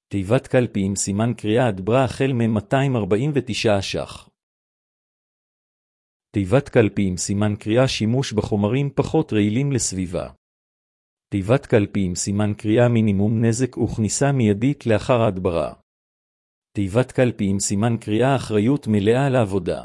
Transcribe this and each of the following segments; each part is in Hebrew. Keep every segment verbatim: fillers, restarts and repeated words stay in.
תיבת קלפי עם סימן קריאה הדברה החל מ-מאתיים ארבעים ותשעה ש"ח. תיבת קלפי עם סימן קריאה שימוש בחומרים פחות רעילים לסביבה. תיבת קלפי עם סימן קריאה מינימום נזק וכניסה מיידית לאחר ההדברה. תיבת קלפי עם סימן קריאה אחריות מלאה לעבודה.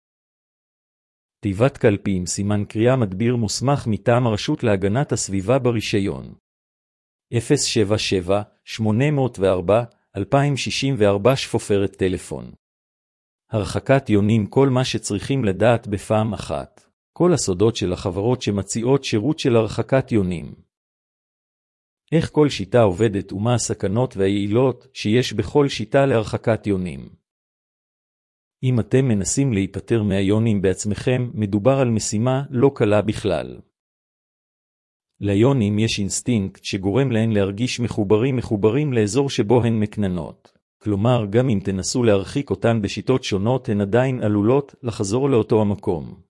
תיבת קלפי עם סימן קריאה מדביר מוסמך מטעם הרשות להגנת הסביבה ברישיון. אפס שבע שבע שמונה אפס ארבע אלפיים שישים וארבע שפופרת טלפון. הרחקת יונים כל מה שצריכים לדעת בפעם אחת. כל הסודות של החברות שמציעות שירות של הרחקת יונים. איך כל שיטה עובדת ומה הסכנות והיעילות שיש בכל שיטה להרחקת יונים. אם אתם מנסים להיפטר מהיונים בעצמכם, מדובר על משימה לא קלה בכלל. ליונים יש אינסטינקט שגורם להן להרגיש מחוברים מחוברים לאזור שבו הן מקננות. כלומר, גם אם תנסו להרחיק אותן בשיטות שונות, הן עדיין עלולות לחזור לאותו המקום.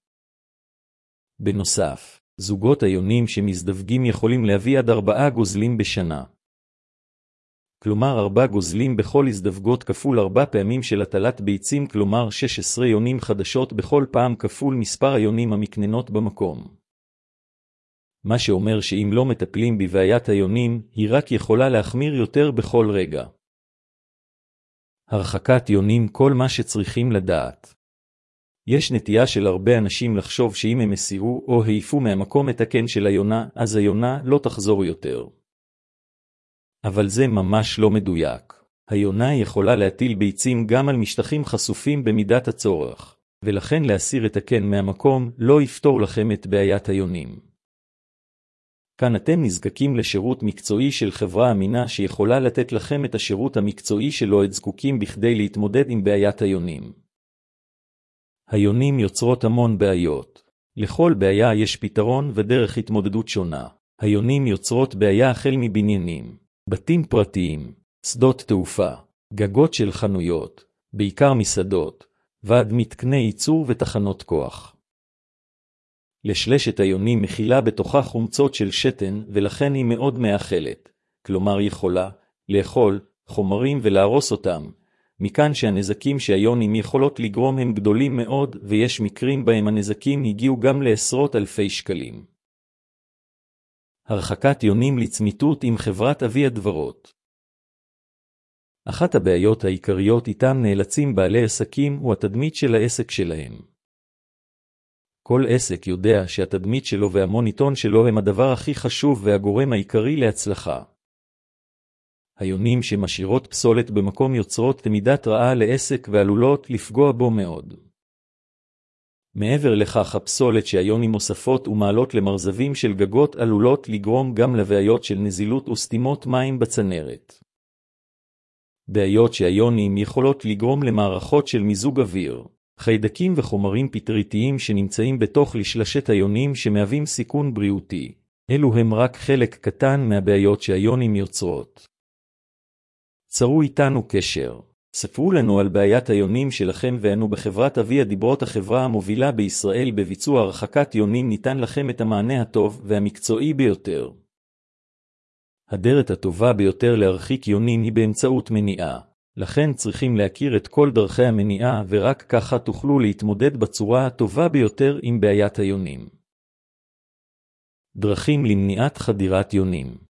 בנוסף, זוגות היונים שמזדווגים יכולים להביא עד ארבעה גוזלים בשנה. כלומר, ארבע גוזלים בכל הזדווגות כפול ארבע פעמים של הטלת ביצים, כלומר שש עשרה יונים חדשות בכל פעם כפול מספר היונים המקננות במקום. מה שאומר שאם לא מטפלים בבעיית היונים, היא רק יכולה להחמיר יותר בכל רגע. הרחקת יונים כל מה שצריכים לדעת. יש נטייה של הרבה אנשים לחשוב שאם הם הסירו או העיפו מהמקום את הקן של היונה, אז היונה לא תחזור יותר. אבל זה ממש לא מדויק. היונה יכולה להטיל ביצים גם על משטחים חשופים במידת הצורך, ולכן להסיר את הקן מהמקום לא יפתור לכם את בעיית היונים. כאן אתם נזקקים לשירות מקצועי של חברה אמינה שיכולה לתת לכם את השירות המקצועי שלו את זקוקים בכדי להתמודד עם בעיית היונים. היונים יוצרות המון בעיות. לכל בעיה יש פתרון ודרך התמודדות שונה. היונים יוצרות בעיה החל מבניינים, בתים פרטיים, שדות תעופה, גגות של חנויות, בעיקר מסעדות, ועד מתקני ייצור ותחנות כוח. לשלשת היונים מכילה בתוכה חומצות של שתן, ולכן היא מאוד מאכלת, כלומר יכולה לאכול חומרים ולהרוס אותם. מכאן שהנזקים שהיונים יכולות לגרום הם גדולים מאוד, ויש מקרים בהם הנזקים הגיעו גם לעשרות אלפי שקלים. הרחקת יונים לצמיתות עם חברת אבי הדברות. אחת הבעיות העיקריות איתם נאלצים בעלי עסקים הוא התדמית של העסק שלהם. כל עסק יודע שהתדמית שלו והמוניטון שלו הם הדבר הכי חשוב והגורם העיקרי להצלחה. היונים שמשאירות פסולת במקום יוצרות תמידת רעה לעסק ועלולות לפגוע בו מאוד. מעבר לכך, הפסולת שהיונים מוספות ומעלות למרזבים של גגות עלולות לגרום גם לבעיות של נזילות וסתימות מים בצנרת. בעיות שהיונים יכולות לגרום למערכות של מיזוג אוויר, חיידקים וחומרים פטריתיים שנמצאים בתוך לשלשת היונים שמהווים סיכון בריאותי. אלו הם רק חלק קטן מהבעיות שהיונים יוצרות. צרו איתנו קשר. ספרו לנו על בעיית היונים שלכם ואנו בחברת אבי הדיברות, החברה המובילה בישראל בביצוע הרחקת יונים, ניתן לכם את המענה הטוב והמקצועי ביותר. הדרך הטובה ביותר להרחיק יונים היא באמצעות מניעה. לכן צריכים להכיר את כל דרכי המניעה, ורק ככה תוכלו להתמודד בצורה הטובה ביותר עם בעיית היונים. דרכים למניעת חדירת יונים.